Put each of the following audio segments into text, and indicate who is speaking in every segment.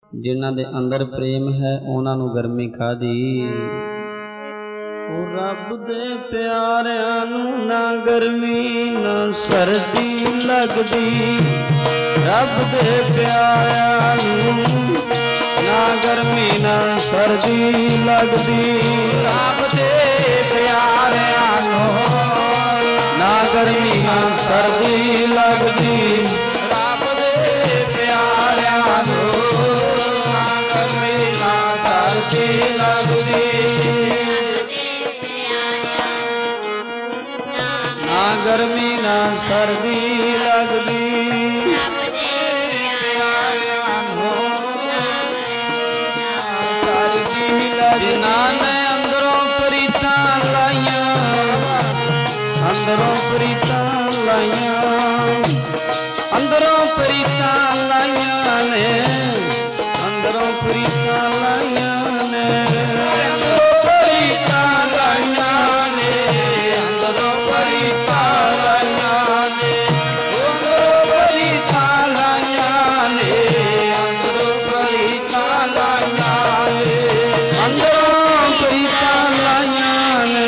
Speaker 1: जिन्हां दे अंदर प्रेम है उन्हां नूं गर्मी काहदी। ओ रब दे प्यारिਆਂ ਨੂੰ ना गर्मी ना सर्दी लगदी। रब दे प्यारिਆਂ ਨੂੰ ना गर्मी ना सर्दी लगदी। रब दे प्यारिਆਂ ਨੂੰ ना गर्मी ना सर्दी लगदी। रब दे प्यारिਆਂ ਨੂੰ ना गर्मी ना सर्दी लगदी। ना गर्मी ना सर्दी लगदी। जिन्हां ने अंदरों प्रीतां लाइयां, अंदरों प्रीतां लाइयां, अंदरों प्रीतां लाइयां ने, अंदरों प्रीतां लाइयां ने, अंदरों प्रीतां लाइयां ने, अंदरों प्रीतां लाइयां ने, अंदरों प्रीतां लाइयां ने, अंदरों प्रीतां लाइयां ने, अंदरों प्रीतां लाइयां ने,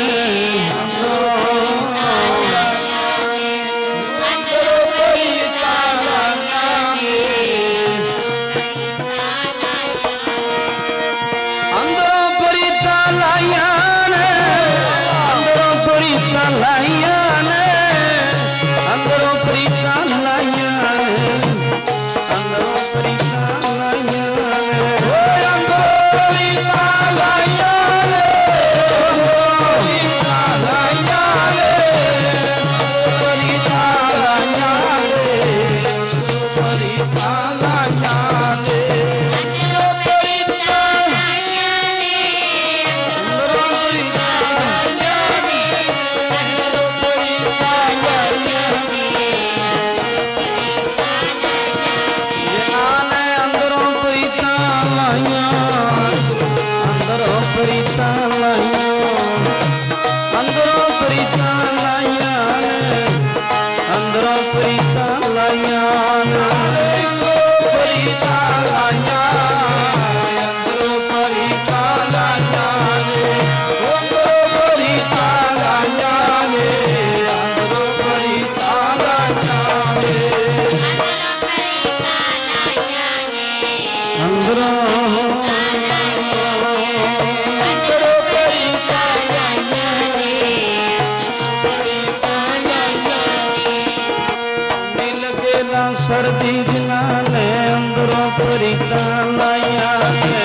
Speaker 1: सर्दी जिन्हां ने अंदरों प्रीतां लाइयां ने।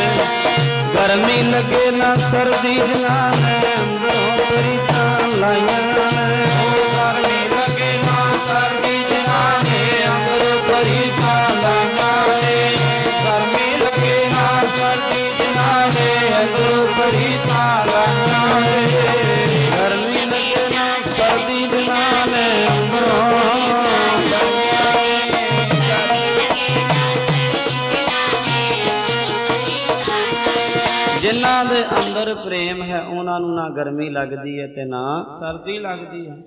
Speaker 1: गर्मी लगे ना सर्दी जिन्हां ने अंदरों प्रीतां लाइयां ने। गर्मी लगे ना सर्दी जिन्हां ने अंदरों प्रीतां लाइयां ने। गर्मी लगे ना सर्दी जिन्हां ने अंदरों प्रीतां लाइयां ने। गर्मी लगे ना सर्दी जिन्हां ने अंदरों जिन्हां दे अंदर प्रेम है उन्हां नूं ना गर्मी लगदी है ते ना सर्दी लगदी है।